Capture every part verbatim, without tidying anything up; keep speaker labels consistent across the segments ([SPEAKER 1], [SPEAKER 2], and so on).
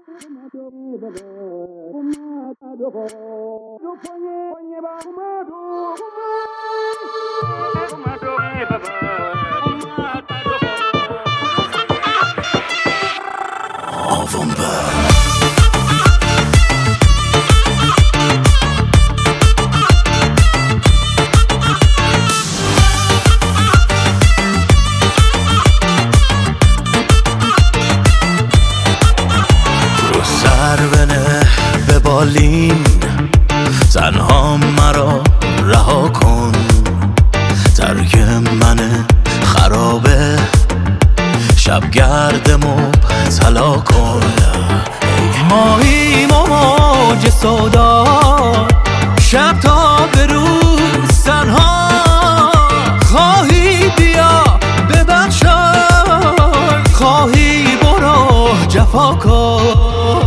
[SPEAKER 1] بالین تنها مرا رها کن، ترک من خرابه شب گردم و طلا کن. ماهیم و موج سودا شب تا به روز تنها، خواهی بیا ببخشای، خواهی برو جفا کن.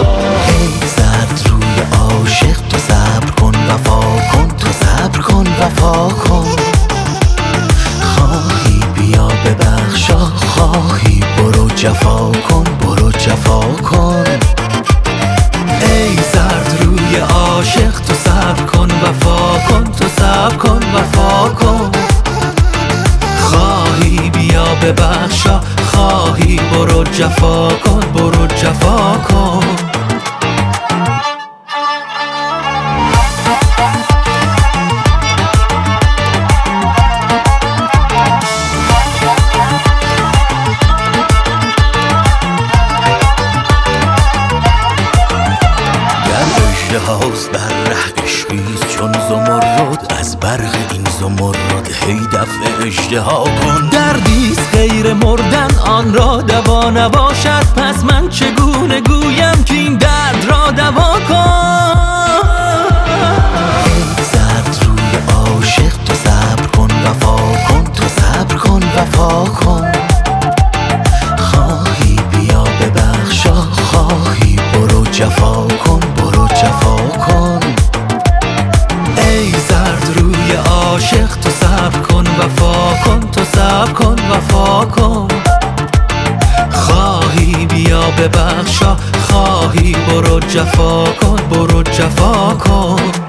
[SPEAKER 1] عاشق تو صبر کن وفا کن، تو صبر کن وفا کن، خواهی بیا ببخشا، خواهی برو جفا کن، برو جفا کن. ای زرد روی عاشق تو صبر کن وفا کن، تو صبر کن وفا کن، خواهی بیا ببخشا، خواهی برو جفا کن، برو جفا کن. هاست بر ره عشقیست چون زمرد، از برق این زمرد هی دفع اژدها کن. دردیست غیر مردن آن را دوا نباشد، پس من چگونه گویم که این درد را دوا کن. ای زرد روی عاشق تو صبر کن وفا کن، تو صبر کن وفا کن، خواهی بیا ببخشا، خواهی برو جفا کن، برو جفا کن. ای زرد روی عاشق تو صبر کن وفا کن، تو صبر کن وفا کن، خواهی بیا ببخشا، خواهی برو جفا کن، برو جفا کن.